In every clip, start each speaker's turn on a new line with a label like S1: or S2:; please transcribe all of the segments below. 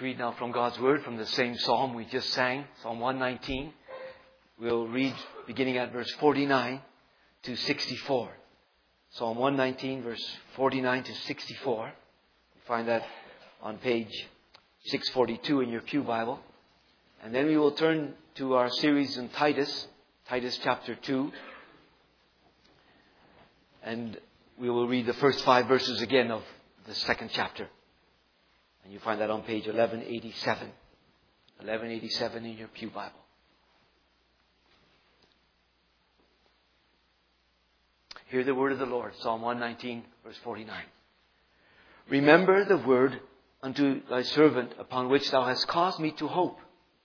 S1: read now from God's Word from the same psalm we just sang, Psalm 119. We'll read beginning at verse 49 to 64. Psalm 119, verse 49 to 64. You find that on page 642 in your Pew Bible. And then we will turn to our series in Titus chapter 2. And we will read the first 5 verses again of the second chapter. And you find that on page 1187. 1187 in your Pew Bible. Hear the word of the Lord. Psalm 119, verse 49. Remember the word unto thy servant upon which thou hast caused me to hope.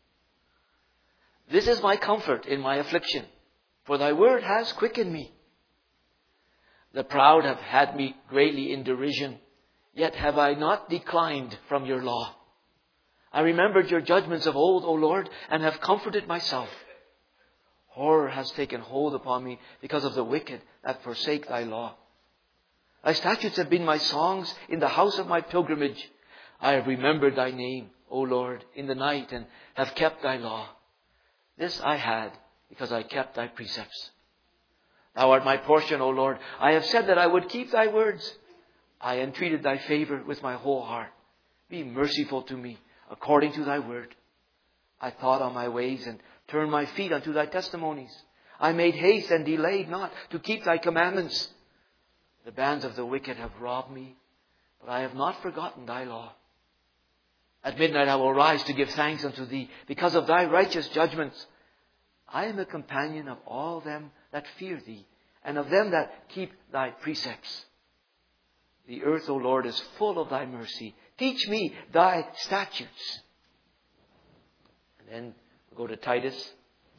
S1: This is my comfort in my affliction, for thy word has quickened me. The proud have had me greatly in derision, yet have I not declined from your law. I remembered your judgments of old, O Lord, and have comforted myself. Horror has taken hold upon me because of the wicked that forsake thy law. Thy statutes have been my songs in the house of my pilgrimage. I have remembered thy name, O Lord, in the night, and have kept thy law. This I had because I kept thy precepts. Thou art my portion, O Lord. I have said that I would keep thy words. I entreated thy favor with my whole heart. Be merciful to me according to thy word. I thought on my ways and turned my feet unto thy testimonies. I made haste and delayed not to keep thy commandments. The bands of the wicked have robbed me, but I have not forgotten thy law. At midnight I will rise to give thanks unto thee because of thy righteous judgments. I am a companion of all them that fear thee, and of them that keep thy precepts. The earth, O Lord, is full of thy mercy. Teach me thy statutes. And then we'll go to Titus.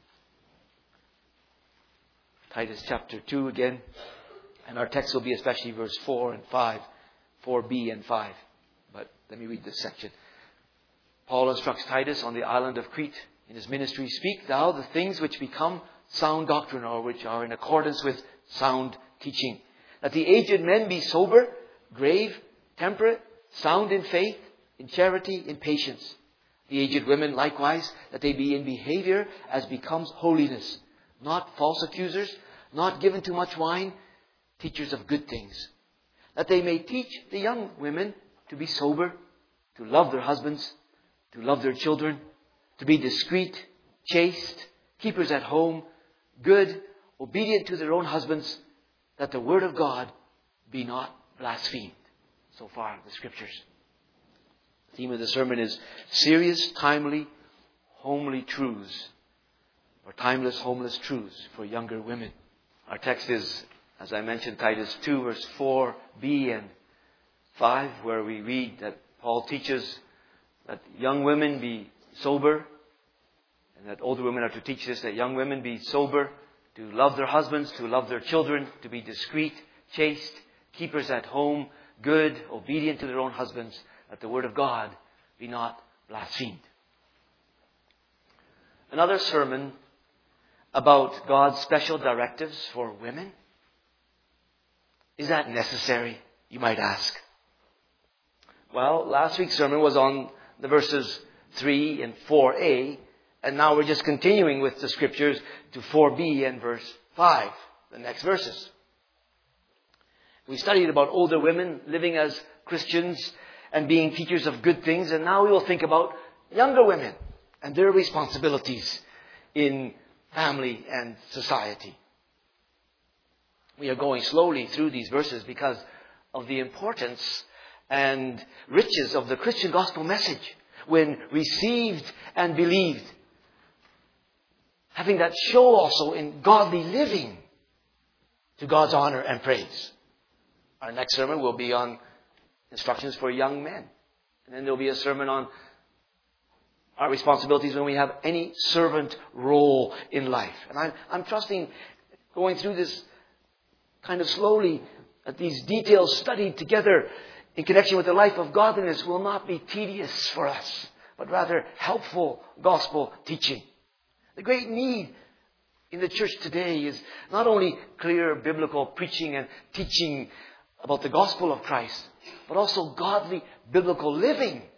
S1: Titus chapter 2 again. And our text will be especially verse 4 and 5. 4b and 5. But let me read this section. Paul instructs Titus on the island of Crete in his ministry. Speak thou the things which become sound doctrine, or which are in accordance with sound teaching. That the aged men be sober, grave, temperate, sound in faith, in charity, in patience. The aged women likewise, that they be in behavior as becomes holiness, not false accusers, not given to much wine, teachers of good things. That they may teach the young women to be sober, to love their husbands, to love their children, to be discreet, chaste, keepers at home, good, obedient to their own husbands, that the word of God be not blasphemed. So far, the Scriptures. The theme of the sermon is serious, timely, homely truths, or timeless, homeless truths for younger women. Our text is, as I mentioned, Titus 2, verse 4b and 5, where we read that Paul teaches that young women be sober, and that older women are to teach this, that young women be sober, to love their husbands, to love their children, to be discreet, chaste, keepers at home, good, obedient to their own husbands, that the word of God be not blasphemed. Another sermon about God's special directives for women. Is that necessary, you might ask? Well, last week's sermon was on the verses 3 and 4a, and now we're just continuing with the Scriptures to 4b and verse 5, the next verses. We studied about older women living as Christians and being teachers of good things, and now we will think about younger women and their responsibilities in family and society. We are going slowly through these verses because of the importance and riches of the Christian gospel message when received and believed. Having that show also in godly living to God's honor and praise. Our next sermon will be on instructions for young men. And then there will be a sermon on our responsibilities when we have any servant role in life. And I'm trusting, going through this kind of slowly, that these details studied together in connection with the life of godliness will not be tedious for us, but rather helpful gospel teaching. The great need in the church today is not only clear biblical preaching and teaching about the gospel of Christ, but also godly biblical living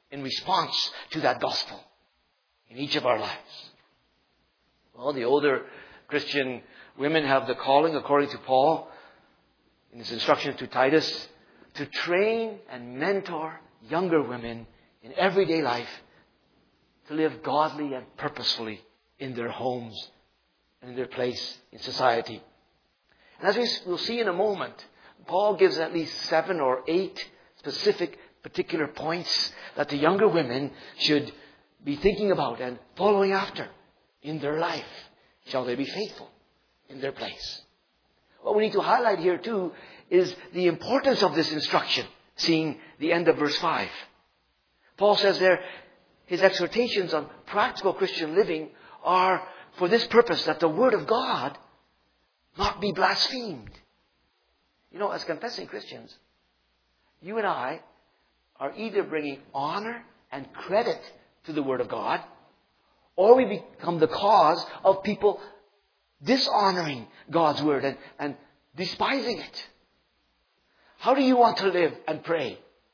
S1: in response to that gospel in each of our lives? Well, the older Christian women have the calling, according to Paul, in his instructions to Titus, to train and mentor younger women in everyday life to live godly and purposefully in their homes and in their place in society. And as we'll see in a moment, Paul gives at least 7 or 8 specific particular points that the younger women should be thinking about and following after in their life. Shall they be faithful in their place? What we need to highlight here too is the importance of this instruction, seeing the end of verse 5. Paul says there, his exhortations on practical Christian living are for this purpose, that the Word of God not be blasphemed. You know, as confessing Christians, you and I are either bringing honor and credit to the Word of God, or we become the cause of people dishonoring God's Word and despising it. How do you want to live and pray?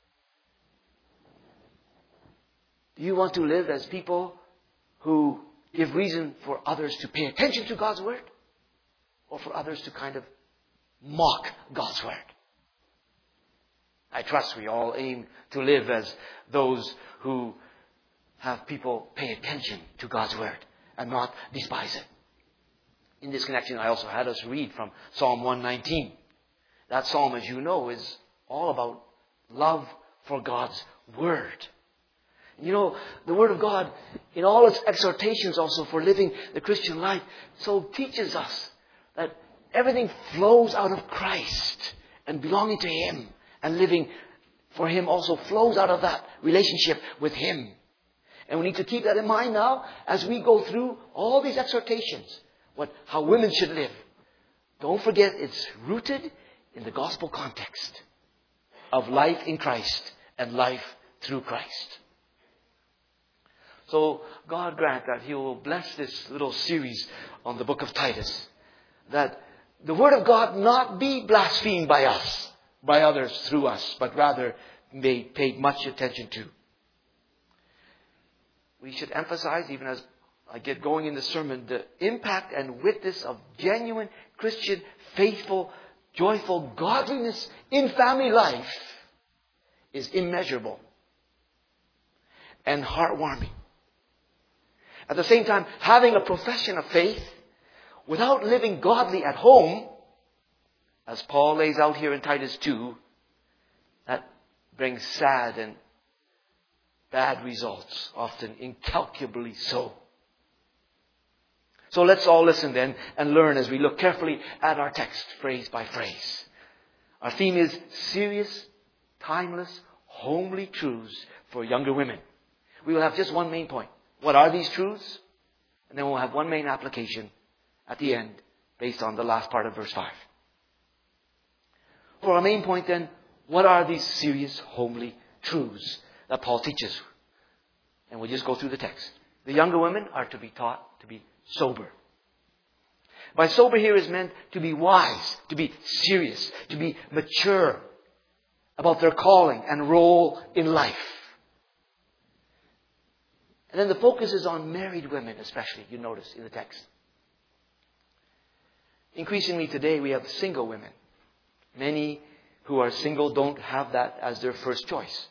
S1: Do you want to live as people who give reason for others to pay attention to God's Word? Or for others to kind of mock God's Word? I trust we all aim to live as those who have people pay attention to God's Word and not despise it. In this connection, I also had us read from Psalm 119. That psalm, as you know, is all about love for God's Word. You know, the Word of God, in all its exhortations also for living the Christian life, so teaches us that everything flows out of Christ and belonging to Him, and living for Him also flows out of that relationship with Him. And we need to keep that in mind now as we go through all these exhortations, how women should live. Don't forget, it's rooted in the gospel context of life in Christ and life through Christ. So God grant that He will bless this little series on the book of Titus, that the Word of God not be blasphemed by us, by others through us, but rather be paid much attention to. We should emphasize, even as I get going in the sermon, the impact and witness of genuine Christian, faithful, joyful godliness in family life is immeasurable and heartwarming. At the same time, having a profession of faith without living godly at home, as Paul lays out here in Titus 2, that brings sad and bad results, often incalculably so. So let's all listen then and learn as we look carefully at our text, phrase by phrase. Our theme is serious, timeless, homely truths for younger women. We will have just one main point. What are these truths? And then we'll have one main application at the end based on the last part of verse 5. For our main point then, what are these serious, homely truths that Paul teaches? And we'll just go through the text. The younger women are to be taught to be sober. By sober here is meant to be wise, to be serious, to be mature about their calling and role in life. And then the focus is on married women especially, you notice in the text. Increasingly today we have single women. Many who are single don't have that as their first choice.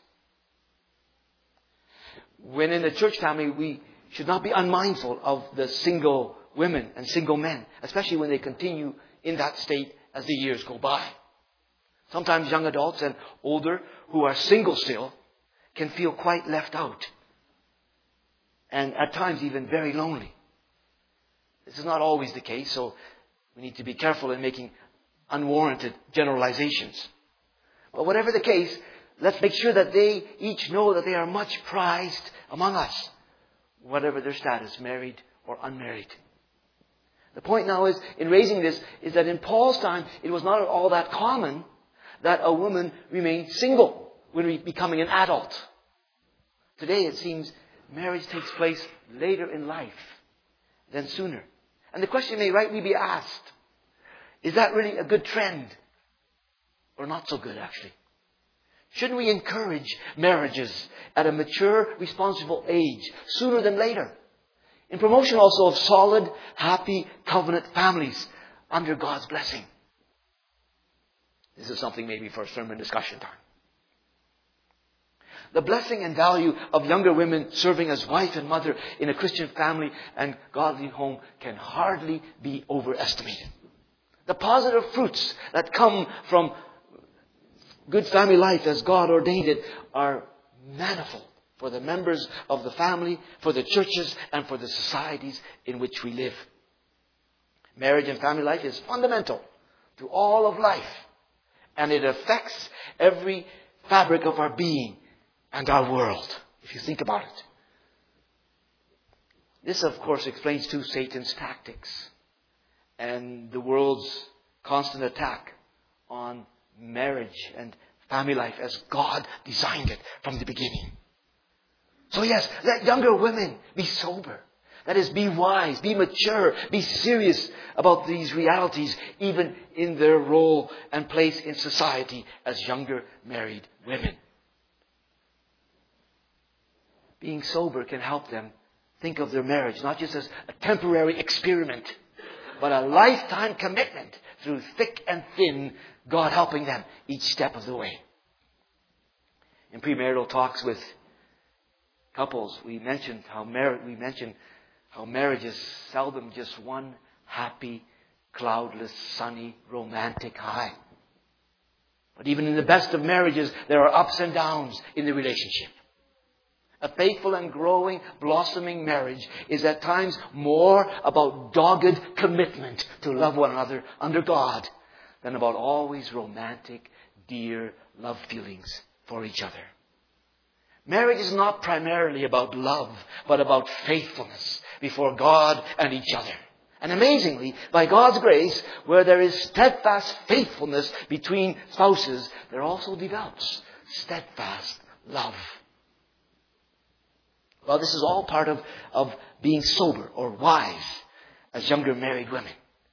S1: When in the church family, we should not be unmindful of the single women and single men, especially when they continue in that state as the years go by. Sometimes young adults and older who are single still can feel quite left out, and at times even very lonely. This is not always the case, so we need to be careful in making unwarranted generalizations. But whatever the case, let's make sure that they each know that they are much prized among us, whatever their status, married or unmarried. The point now is, in raising this, is that in Paul's time, it was not at all that common that a woman remained single when becoming an adult. Today, it seems, marriage takes place later in life than sooner. And the question may rightly be asked, is that really a good trend? Or not so good, actually? Shouldn't we encourage marriages at a mature, responsible age, sooner than later? In promotion also of solid, happy, covenant families under God's blessing. This is something maybe for a sermon discussion time. The blessing and value of younger women serving as wife and mother in a Christian family and godly home can hardly be overestimated. The positive fruits that come from good family life as God ordained it are manifold for the members of the family, for the churches, and for the societies in which we live. Marriage and family life is fundamental to all of life, and it affects every fabric of our being and our world, if you think about it. This, of course, explains too Satan's tactics and the world's constant attack on marriage and family life as God designed it from the beginning. So yes, let younger women be sober. That is, be wise, be mature, be serious about these realities, even in their role and place in society as younger married women. Being sober can help them think of their marriage not just as a temporary experiment, but a lifetime commitment through thick and thin, God helping them each step of the way. In premarital talks with couples, we mentioned how marriage is seldom just one happy, cloudless, sunny, romantic high. But even in the best of marriages, there are ups and downs in the relationship. A faithful and growing, blossoming marriage is at times more about dogged commitment to love one another under God than about always romantic, dear love feelings for each other. Marriage is not primarily about love, but about faithfulness before God and each other. And amazingly, by God's grace, where there is steadfast faithfulness between spouses, there also develops steadfast love. Well, this is all part of being sober or wise as younger married women.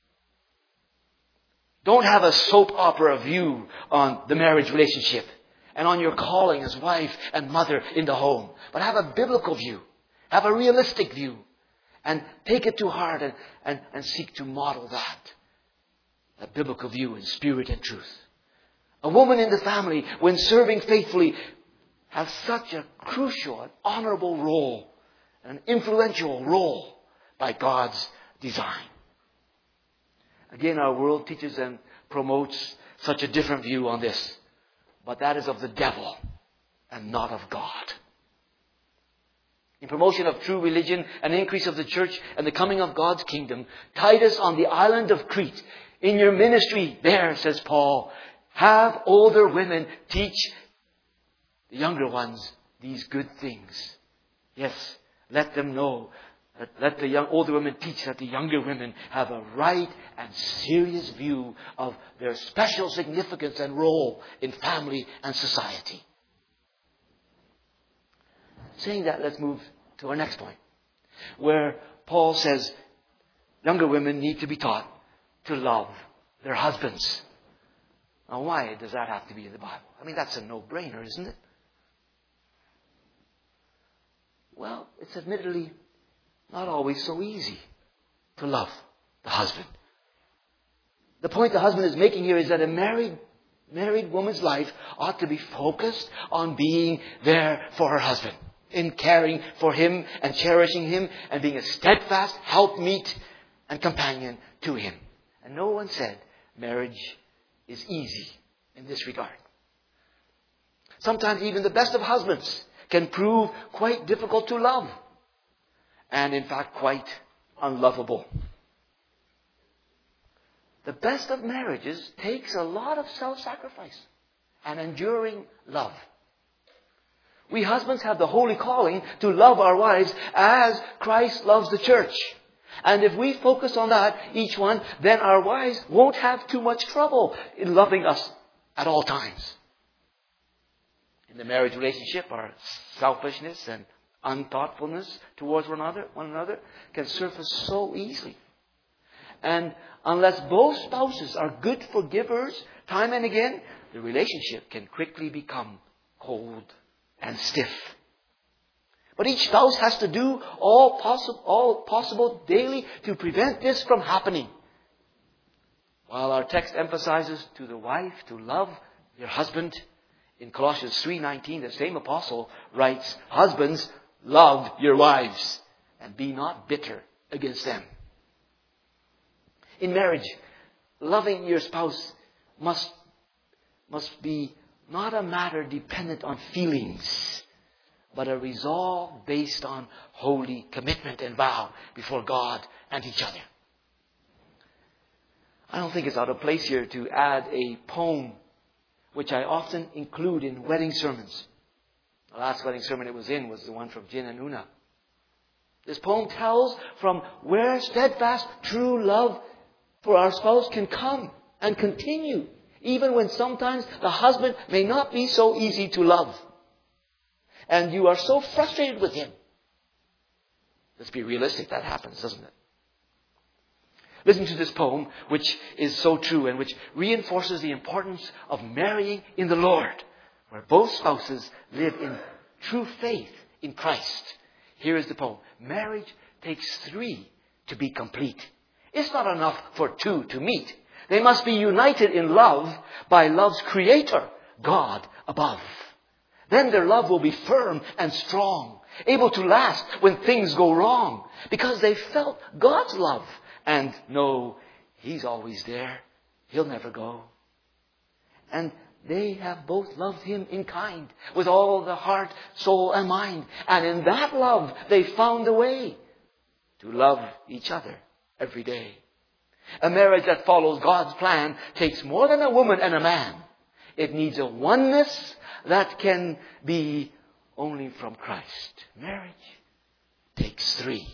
S1: Don't have a soap opera view on the marriage relationship and on your calling as wife and mother in the home. But have a biblical view. Have a realistic view. And take it to heart and seek to model that. A biblical view in spirit and truth. A woman in the family, when serving faithfully, has such a crucial and honorable role, an influential role by God's design. Again, our world teaches and promotes such a different view on this. But that is of the devil and not of God. In promotion of true religion and increase of the church and the coming of God's kingdom, Titus on the island of Crete, in your ministry there, says Paul, have older women teach the younger ones these good things. Yes, let them know. Let the older women teach that the younger women have a right and serious view of their special significance and role in family and society. Saying that, let's move to our next point, where Paul says younger women need to be taught to love their husbands. Now, why does that have to be in the Bible? I mean, that's a no-brainer, isn't it? Well, it's admittedly not always so easy to love the husband. The point the husband is making here is that a married woman's life ought to be focused on being there for her husband, in caring for him and cherishing him and being a steadfast helpmeet and companion to him. And no one said marriage is easy in this regard. Sometimes even the best of husbands can prove quite difficult to love. And in fact, quite unlovable. The best of marriages takes a lot of self-sacrifice and enduring love. We husbands have the holy calling to love our wives as Christ loves the church. And if we focus on that, each one, then our wives won't have too much trouble in loving us at all times. In the marriage relationship, our selfishness and unthoughtfulness towards one another can surface so easily. And unless both spouses are good forgivers time and again, the relationship can quickly become cold and stiff. But each spouse has to do all possible daily to prevent this from happening. While our text emphasizes to the wife to love your husband, in Colossians 3:19, the same apostle writes, "Husbands, love your wives and be not bitter against them." In marriage, loving your spouse must be not a matter dependent on feelings, but a resolve based on holy commitment and vow before God and each other. I don't think it's out of place here to add a poem which I often include in wedding sermons. The last wedding sermon it was in was the one from Jin and Una. This poem tells from where steadfast, true love for our spouse can come and continue, even when sometimes the husband may not be so easy to love. And you are so frustrated with him. Let's be realistic, that happens, doesn't it? Listen to this poem, which is so true and which reinforces the importance of marrying in the Lord, where both spouses live in true faith in Christ. Here is the poem. Marriage takes 3 to be complete. It's not enough for 2 to meet. They must be united in love by love's creator, God above. Then their love will be firm and strong, able to last when things go wrong, because they felt God's love and know He's always there. He'll never go. And they have both loved Him in kind, with all the heart, soul, and mind. And in that love, they found a way to love each other every day. A marriage that follows God's plan takes more than a woman and a man. It needs a oneness that can be only from Christ. Marriage takes 3.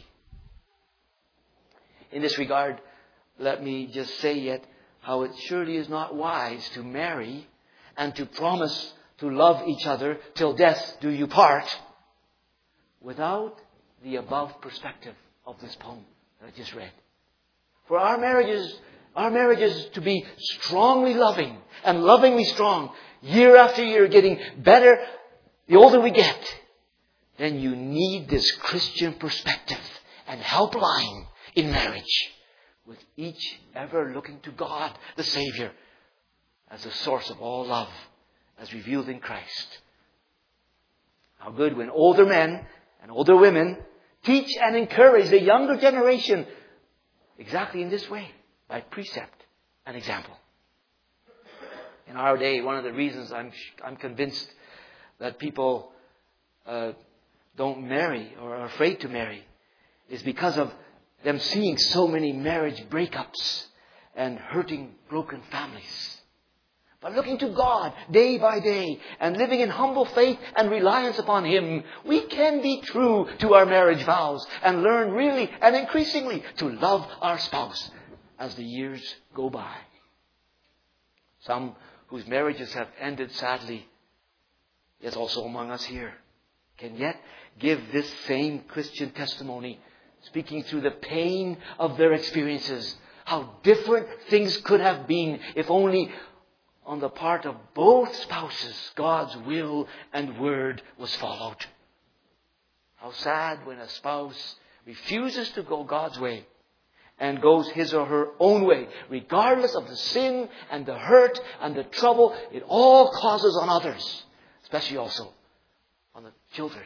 S1: In this regard, let me just say yet how it surely is not wise to marry and to promise to love each other till death do you part without the above perspective of this poem that I just read. For our marriages to be strongly loving and lovingly strong, year after year, getting better the older we get, then you need this Christian perspective and helpline in marriage, with each ever looking to God, the Savior, as the source of all love, as revealed in Christ. How good when older men and older women teach and encourage the younger generation exactly in this way, by precept and example. In our day, one of the reasons I'm convinced that people don't marry or are afraid to marry is because of them seeing so many marriage breakups and hurting, broken families. But looking to God day by day and living in humble faith and reliance upon Him, we can be true to our marriage vows and learn really and increasingly to love our spouse as the years go by. Some whose marriages have ended sadly, yes, also among us here, can yet give this same Christian testimony, speaking through the pain of their experiences, how different things could have been if only on the part of both spouses God's will and word was followed. How sad when a spouse refuses to go God's way and goes his or her own way, regardless of the sin and the hurt and the trouble it all causes on others, especially also on the children.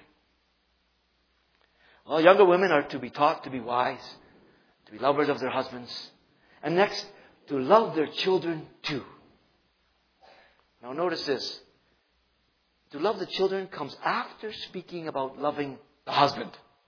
S1: Well, younger women are to be taught to be wise, to be lovers of their husbands, and next, to love their children too. Now notice this. To love the children comes after speaking about loving the husband.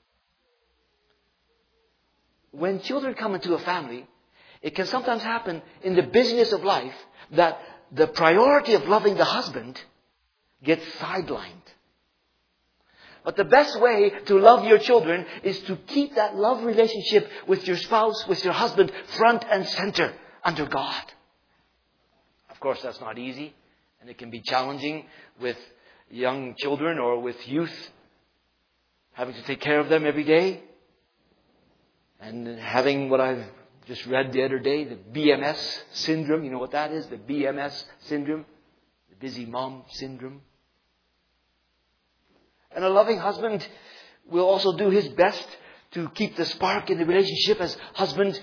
S1: When children come into a family, it can sometimes happen in the busyness of life that the priority of loving the husband gets sidelined. But the best way to love your children is to keep that love relationship with your spouse, with your husband, front and center under God. Of course, that's not easy. And it can be challenging with young children or with youth, having to take care of them every day. And having what I've just read the other day, the BMS syndrome. You know what that is? The BMS syndrome. The busy mom syndrome. And a loving husband will also do his best to keep the spark in the relationship as husband,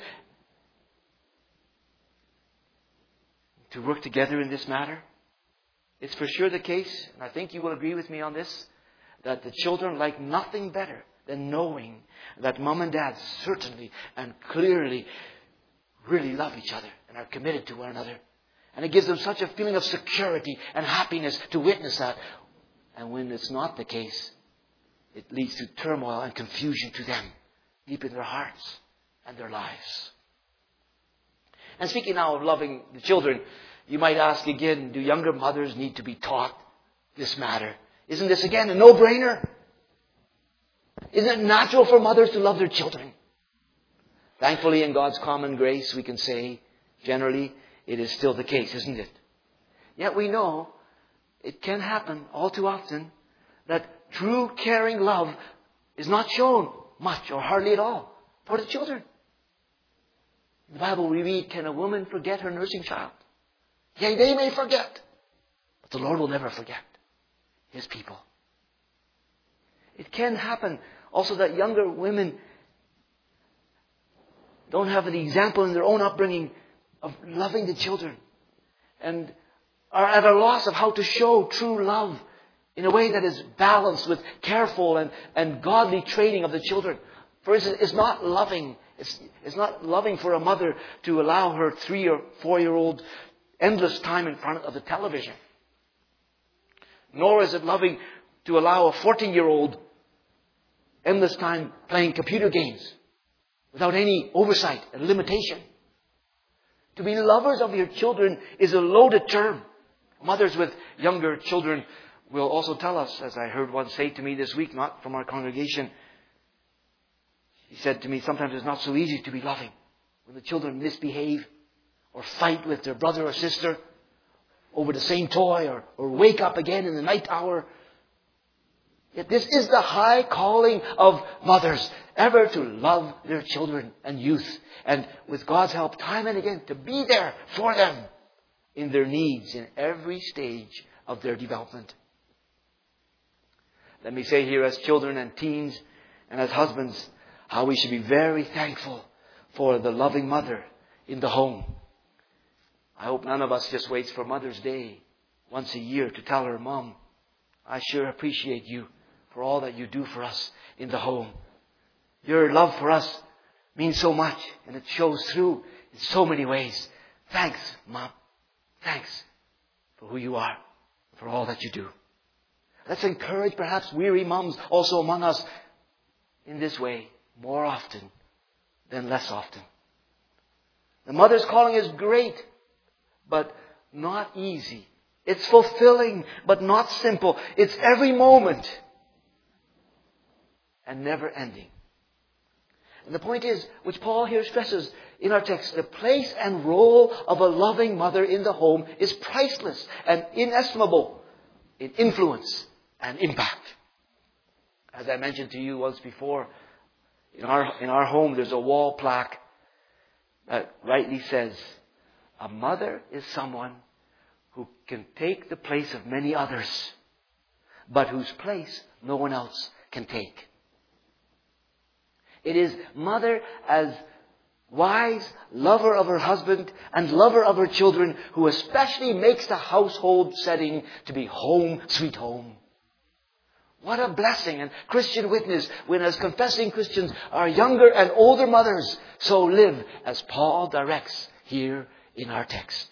S1: to work together in this matter. It's for sure the case, and I think you will agree with me on this, that the children like nothing better than knowing that mom and dad certainly and clearly really love each other and are committed to one another. And it gives them such a feeling of security and happiness to witness that. And when it's not the case, it leads to turmoil and confusion to them deep in their hearts and their lives. And speaking now of loving the children, you might ask again, do younger mothers need to be taught this matter? Isn't this again a no-brainer? Isn't it natural for mothers to love their children? Thankfully, in God's common grace, we can say, generally, it is still the case, isn't it? Yet we know it can happen all too often that true caring love is not shown much or hardly at all for the children. In the Bible we read, can a woman forget her nursing child? Yea, they may forget, but the Lord will never forget His people. It can happen also that younger women don't have the example in their own upbringing of loving the children and are at a loss of how to show true love in a way that is balanced with careful and godly training of the children. For instance, it's not loving for a mother to allow her 3 or 4-year-old endless time in front of the television. Nor is it loving to allow a 14-year-old endless time playing computer games without any oversight and limitation. To be lovers of your children is a loaded term. Mothers with younger children will also tell us, as I heard one say to me this week, not from our congregation. He said to me, sometimes it's not so easy to be loving when the children misbehave or fight with their brother or sister over the same toy or wake up again in the night hour. Yet this is the high calling of mothers, ever to love their children and youth. And with God's help, time and again, to be there for them in their needs in every stage of their development. Let me say here, as children and teens and as husbands, how we should be very thankful for the loving mother in the home. I hope none of us just waits for Mother's Day once a year to tell her, Mom, I sure appreciate you for all that you do for us in the home. Your love for us means so much, and it shows through in so many ways. Thanks, Mom. Thanks for who you are, for all that you do. Let's encourage perhaps weary moms also among us in this way more often than less often. The mother's calling is great, but not easy. It's fulfilling, but not simple. It's every moment and never ending. And the point is, which Paul here stresses in our text, the place and role of a loving mother in the home is priceless and inestimable in influence and impact. As I mentioned to you once before, in our home there's a wall plaque that rightly says, a mother is someone who can take the place of many others, but whose place no one else can take. It is mother as wise lover of her husband and lover of her children who especially makes the household setting to be home, sweet home. What a blessing and Christian witness when, as confessing Christians, our younger and older mothers so live as Paul directs here in our text.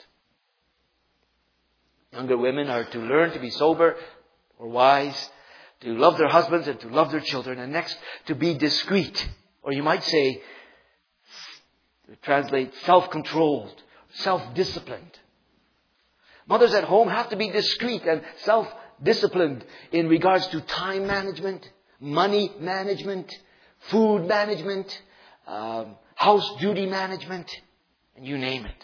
S1: Younger women are to learn to be sober or wise, to love their husbands and to love their children, and next, to be discreet, or you might say, translate self-controlled, self-disciplined. Mothers at home have to be discreet and self-disciplined in regards to time management, money management, food management, house duty management, and you name it.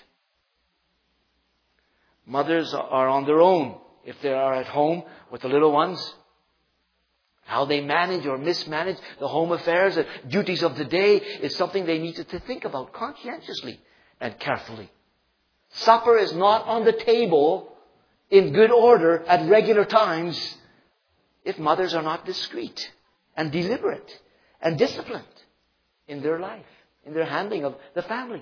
S1: Mothers are on their own if they are at home with the little ones. How they manage or mismanage the home affairs and duties of the day is something they need to think about conscientiously and carefully. Supper is not on the table in good order at regular times if mothers are not discreet and deliberate and disciplined in their life, in their handling of the family.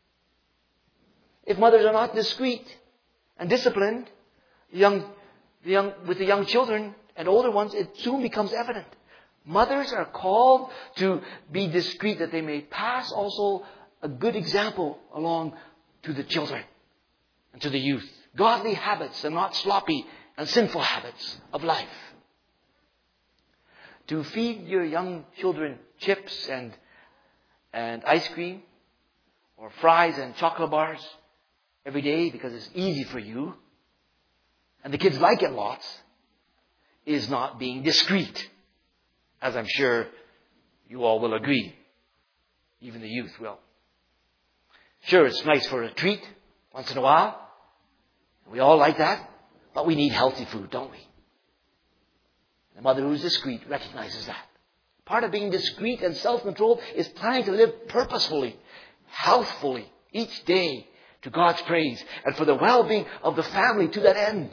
S1: If mothers are not discreet and disciplined, with the young children and older ones, it soon becomes evident. Mothers are called to be discreet that they may pass also a good example along to the children and to the youth. Godly habits and not sloppy and sinful habits of life. To feed your young children chips and ice cream or fries and chocolate bars every day because it's easy for you and the kids like it lots is not being discreet, as I'm sure you all will agree. Even the youth will. Sure, it's nice for a treat once in a while. We all like that. But we need healthy food, don't we? The mother who's discreet recognizes that. Part of being discreet and self-controlled is trying to live purposefully, healthfully, each day to God's praise and for the well-being of the family to that end.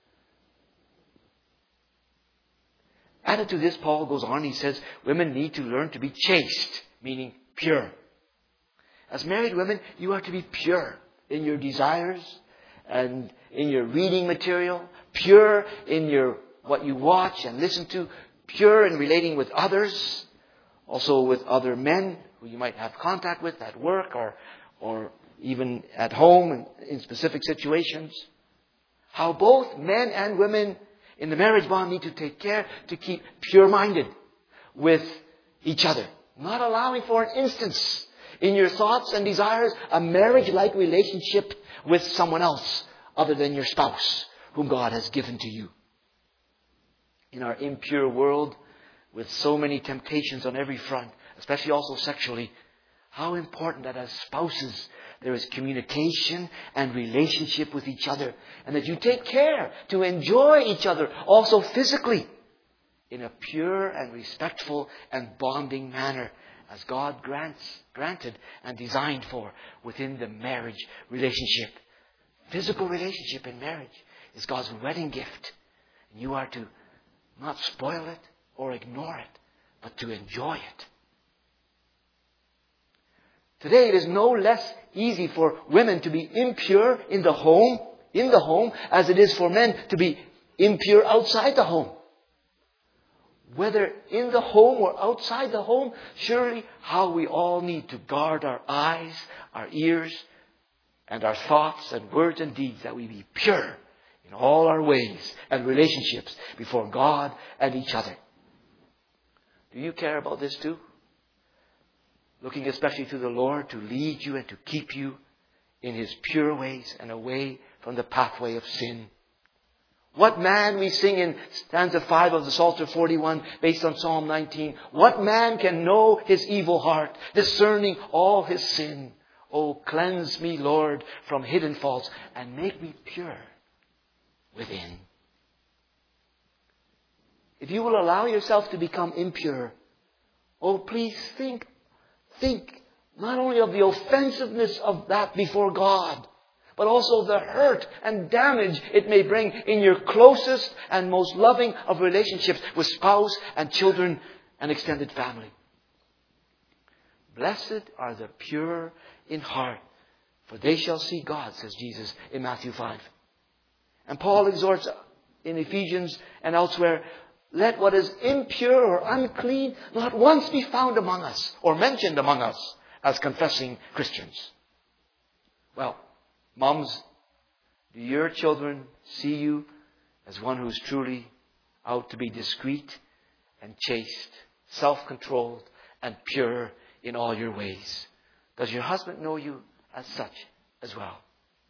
S1: Added to this, Paul goes on, he says, women need to learn to be chaste, meaning pure. As married women, you are to be pure in your desires and in your reading material, pure in what you watch and listen to, pure in relating with others, also with other men who you might have contact with at work or even at home and in specific situations. How both men and women in the marriage bond need to take care to keep pure-minded with each other. Not allowing for an instance in your thoughts and desires a marriage-like relationship with someone else other than your spouse whom God has given to you. In our impure world with so many temptations on every front, especially also sexually, how important that as spouses there is communication and relationship with each other. And that you take care to enjoy each other also physically in a pure and respectful and bonding manner as God granted and designed for within the marriage relationship. Physical relationship in marriage is God's wedding gift. And you are to not spoil it or ignore it, but to enjoy it. Today it is no less easy for women to be impure in the home, as it is for men to be impure outside the home. Whether in the home or outside the home, surely how we all need to guard our eyes, our ears, and our thoughts and words and deeds, that we be pure in all our ways and relationships before God and each other. Do you care about this too? Looking especially to the Lord to lead you and to keep you in His pure ways and away from the pathway of sin. What man, we sing in stanza 5 of the Psalter 41 based on Psalm 19, what man can know his evil heart, discerning all his sin? Oh, cleanse me, Lord, from hidden faults and make me pure within. If you will allow yourself to become impure, oh, please think not only of the offensiveness of that before God, but also the hurt and damage it may bring in your closest and most loving of relationships with spouse and children and extended family. Blessed are the pure in heart, for they shall see God, says Jesus in Matthew 5. And Paul exhorts in Ephesians and elsewhere, let what is impure or unclean not once be found among us or mentioned among us as confessing Christians. Well, moms, do your children see you as one who's truly out to be discreet and chaste, self-controlled and pure in all your ways? Does your husband know you as such as well?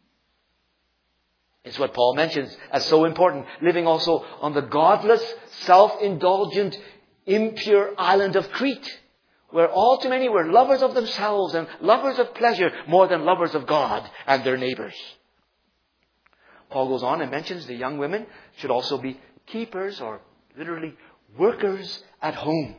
S1: It's what Paul mentions as so important. Living also on the godless, self-indulgent, impure island of Crete, where all too many were lovers of themselves and lovers of pleasure more than lovers of God and their neighbors. Paul goes on and mentions the young women should also be keepers, or literally workers at home.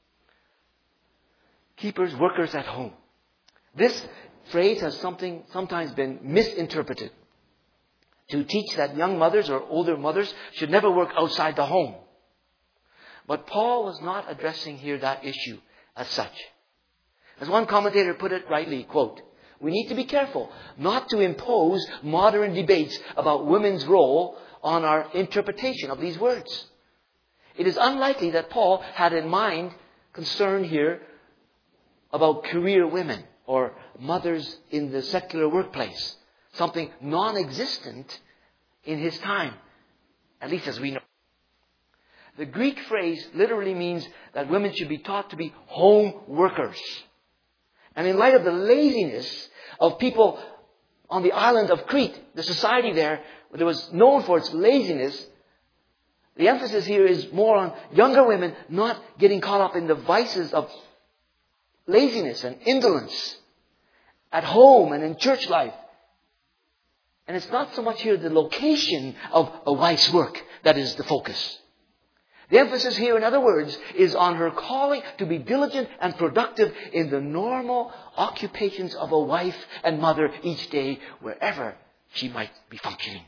S1: Keepers, workers at home. This phrase has sometimes been misinterpreted to teach that young mothers or older mothers should never work outside the home. But Paul was not addressing here that issue as such. As one commentator put it rightly, quote, "We need to be careful not to impose modern debates about women's role on our interpretation of these words. It is unlikely that Paul had in mind concern here about career women or mothers in the secular workplace, something non-existent in his time, at least as we know. The Greek phrase literally means that women should be taught to be home workers. And in light of the laziness of people on the island of Crete, the society there, that was known for its laziness, the emphasis here is more on younger women not getting caught up in the vices of laziness and indolence at home and in church life. And it's not so much here the location of a wife's work that is the focus. The emphasis here, in other words, is on her calling to be diligent and productive in the normal occupations of a wife and mother each day, wherever she might be functioning.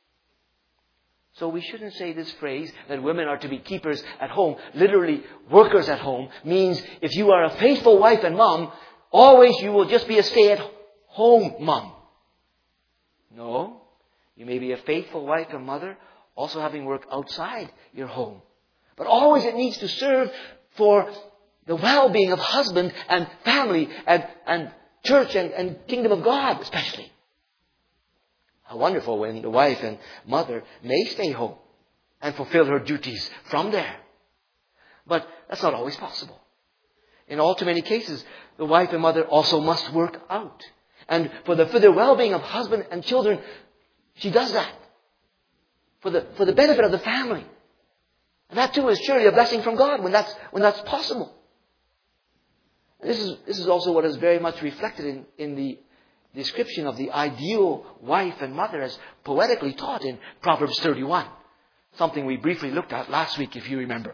S1: So we shouldn't say this phrase that women are to be keepers at home, literally workers at home, means if you are a faithful wife and mom, always you will just be a stay-at-home mom. No, you may be a faithful wife and mother, also having work outside your home. But always it needs to serve for the well-being of husband and family and church and kingdom of God especially. How wonderful when the wife and mother may stay home and fulfill her duties from there. But that's not always possible. In all too many cases, the wife and mother also must work out. And for the further well-being of husband and children, she does that. For the benefit of the family. And that too is surely a blessing from God when that's possible. And this is also what is very much reflected in the description of the ideal wife and mother as poetically taught in Proverbs 31. Something we briefly looked at last week, if you remember.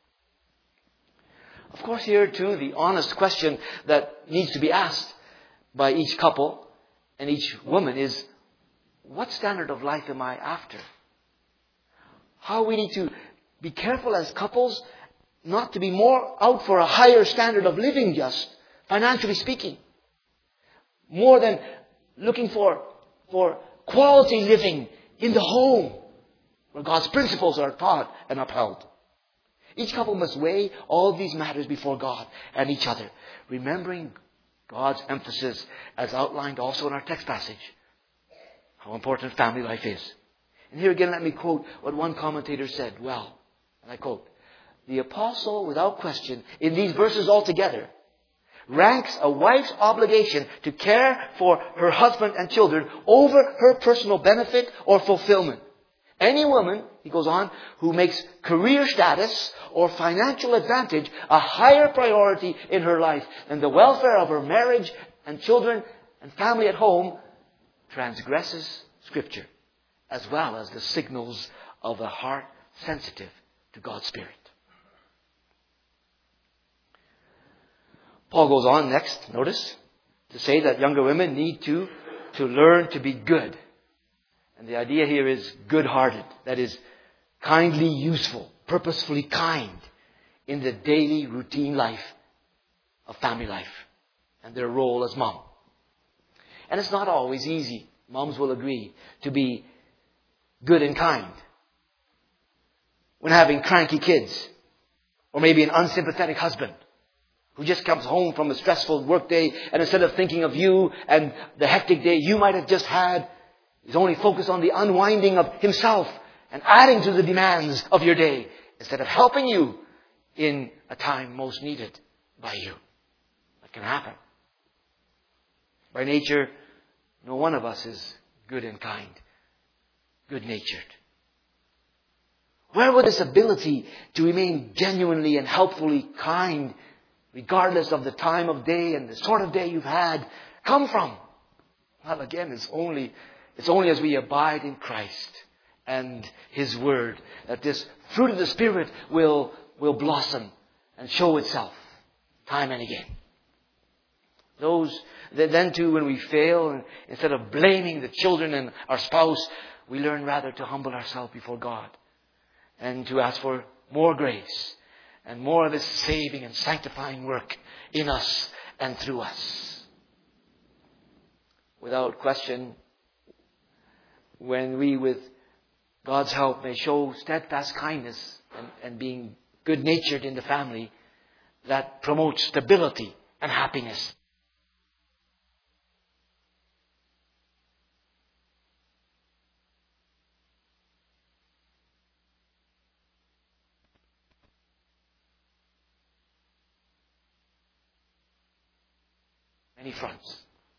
S1: Of course, here too, the honest question that needs to be asked by each couple and each woman is, what standard of life am I after? How we need to be careful as couples not to be more out for a higher standard of living, just financially speaking. More than looking for quality living in the home where God's principles are taught and upheld. Each couple must weigh all these matters before God and each other, remembering God's emphasis as outlined also in our text passage. How important family life is. And here again, let me quote what one commentator said. Well, and I quote, "The apostle, without question, in these verses altogether, ranks a wife's obligation to care for her husband and children over her personal benefit or fulfillment. Any woman," he goes on, "who makes career status or financial advantage a higher priority in her life than the welfare of her marriage and children and family at home transgresses Scripture, as well as the signals of a heart sensitive to God's Spirit." Paul goes on next, notice, to say that younger women need to learn to be good. And the idea here is good-hearted. That is, kindly useful, purposefully kind in the daily routine life of family life and their role as mom. And it's not always easy, moms will agree, to be good and kind when having cranky kids or maybe an unsympathetic husband who just comes home from a stressful workday and instead of thinking of you and the hectic day you might have just had, is only focused on the unwinding of himself and adding to the demands of your day instead of helping you in a time most needed by you. That can happen. By nature, no one of us is good and kind, good-natured. Where would this ability to remain genuinely and helpfully kind, regardless of the time of day and the sort of day you've had, come from? Well, again, it's only as we abide in Christ and His Word that this fruit of the Spirit will blossom and show itself time and again. Then too, when we fail, and instead of blaming the children and our spouse, we learn rather to humble ourselves before God and to ask for more grace and more of His saving and sanctifying work in us and through us. Without question, when we, with God's help, may show steadfast kindness and being good-natured in the family, that promotes stability and happiness. Many fronts.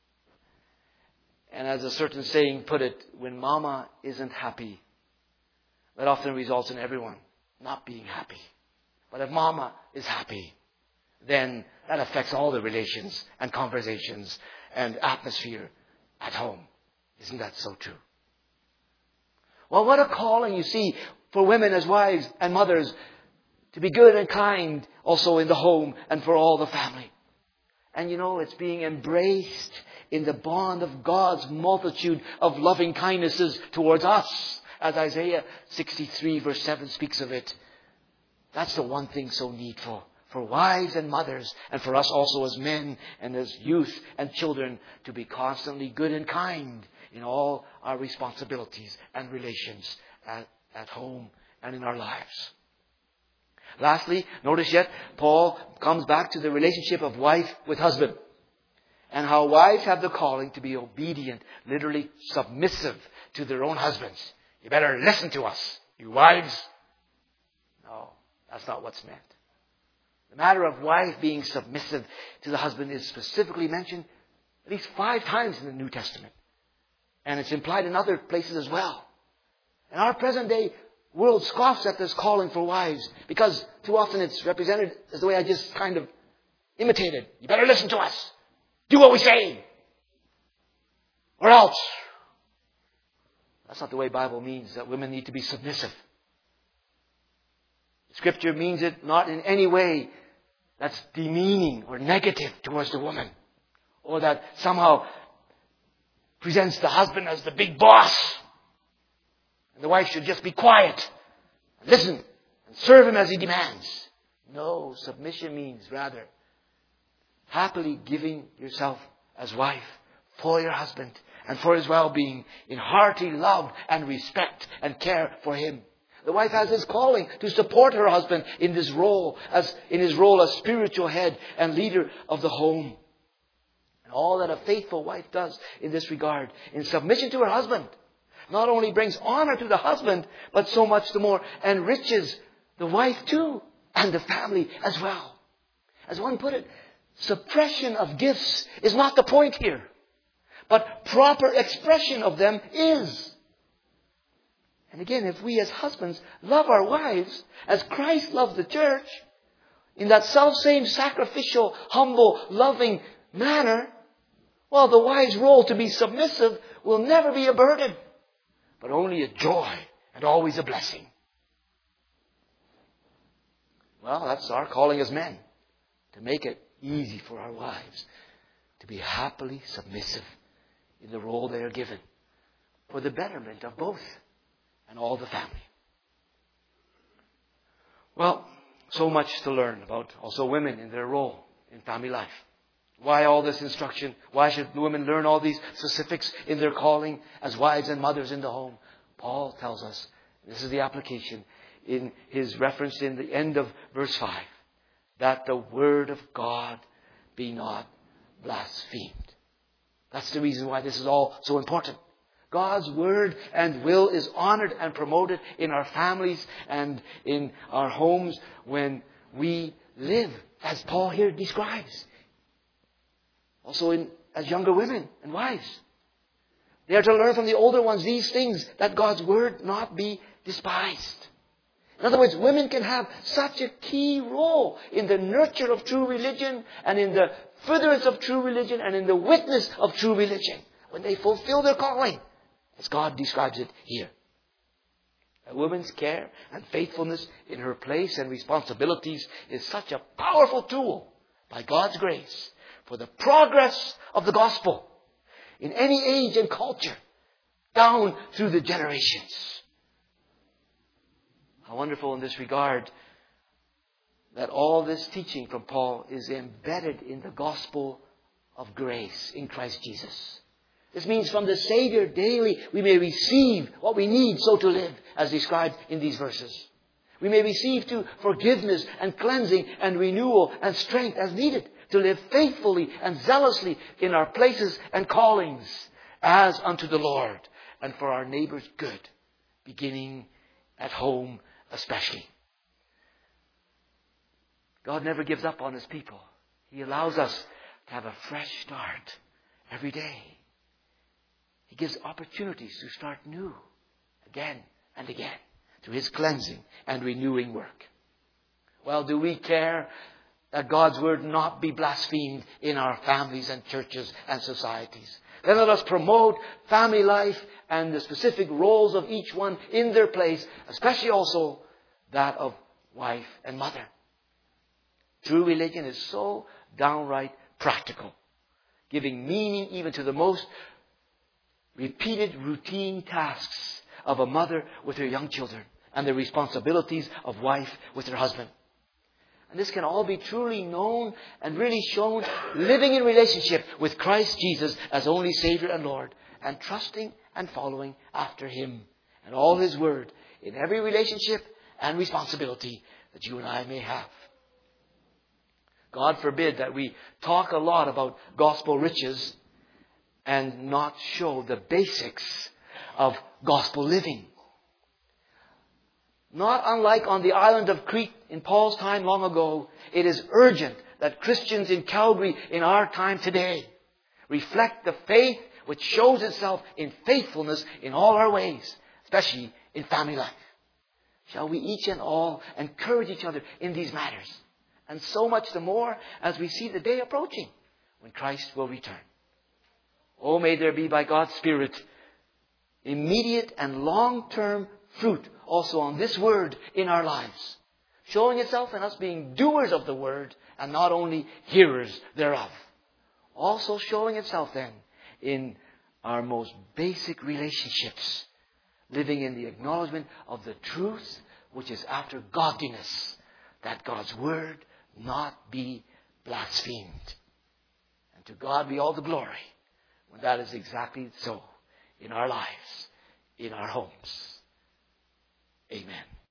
S1: And as a certain saying put it, when Mama isn't happy, that often results in everyone not being happy. But if Mama is happy, then that affects all the relations and conversations and atmosphere at home. Isn't that so true? Well, what a calling, you see, for women as wives and mothers to be good and kind also in the home and for all the family. And you know, it's being embraced in the bond of God's multitude of loving kindnesses towards us. As Isaiah 63 verse 7 speaks of it. That's the one thing so needful for wives and mothers, and for us also as men and as youth and children, to be constantly good and kind in all our responsibilities and relations at home and in our lives. Lastly, notice yet, Paul comes back to the relationship of wife with husband, and how wives have the calling to be obedient, literally submissive to their own husbands. You better listen to us, you wives. No, that's not what's meant. The matter of wife being submissive to the husband is specifically mentioned at least 5 times in the New Testament. And it's implied in other places as well. And our present day world scoffs at this calling for wives because too often it's represented as the way I just kind of imitated. You better listen to us. Do what we say. Or else. That's not the way the Bible means that women need to be submissive. Scripture means it not in any way that's demeaning or negative towards the woman, or that somehow presents the husband as the big boss and the wife should just be quiet and listen and serve him as he demands. No, submission means rather happily giving yourself as wife for your husband and for his well-being in hearty love and respect and care for him. The wife has this calling to support her husband in this role, in his role as spiritual head and leader of the home. And all that a faithful wife does in this regard, in submission to her husband, not only brings honor to the husband, but so much the more enriches the wife too, and the family as well. As one put it, suppression of gifts is not the point here, but proper expression of them is. And again, if we as husbands love our wives as Christ loved the church, in that self-same sacrificial, humble, loving manner, well, the wife's role to be submissive will never be a burden, but only a joy and always a blessing. Well, that's our calling as men, to make it easy for our wives to be happily submissive in the role they are given for the betterment of both and all the family. Well, so much to learn about also women in their role in family life. Why all this instruction? Why should women learn all these specifics in their calling as wives and mothers in the home? Paul tells us, this is the application in his reference in the end of verse 5, that the word of God be not blasphemed. That's the reason why this is all so important. God's word and will is honored and promoted in our families and in our homes when we live, as Paul here describes. Also as younger women and wives. They are to learn from the older ones these things, that God's word not be despised. In other words, women can have such a key role in the nurture of true religion and in the furtherance of true religion and in the witness of true religion when they fulfill their calling, as God describes it here. A woman's care and faithfulness in her place and responsibilities is such a powerful tool by God's grace for the progress of the gospel in any age and culture down through the generations. How wonderful in this regard that all this teaching from Paul is embedded in the gospel of grace in Christ Jesus. This means from the Savior daily we may receive what we need so to live, as described in these verses. We may receive too forgiveness and cleansing and renewal and strength as needed to live faithfully and zealously in our places and callings as unto the Lord and for our neighbor's good, beginning at home especially. God never gives up on His people. He allows us to have a fresh start every day. He gives opportunities to start new again and again through His cleansing and renewing work. Well, do we care that God's Word not be blasphemed in our families and churches and societies? Then let us promote family life and the specific roles of each one in their place, especially also that of wife and mother. True religion is so downright practical, giving meaning even to the most repeated routine tasks of a mother with her young children and the responsibilities of wife with her husband. And this can all be truly known and really shown living in relationship with Christ Jesus as only Savior and Lord, and trusting and following after Him and all His Word in every relationship and responsibility that you and I may have. God forbid that we talk a lot about gospel riches and not show the basics of gospel living. Not unlike on the island of Crete in Paul's time long ago, it is urgent that Christians in Calgary in our time today reflect the faith which shows itself in faithfulness in all our ways, especially in family life. Shall we each and all encourage each other in these matters? And so much the more as we see the day approaching when Christ will return. Oh, may there be by God's Spirit immediate and long-term fruit also on this Word in our lives, showing itself in us being doers of the Word and not only hearers thereof. Also showing itself then in our most basic relationships, living in the acknowledgement of the truth which is after godliness, that God's Word not be blasphemed. And to God be all the glory when that is exactly so in our lives, in our homes. Amen.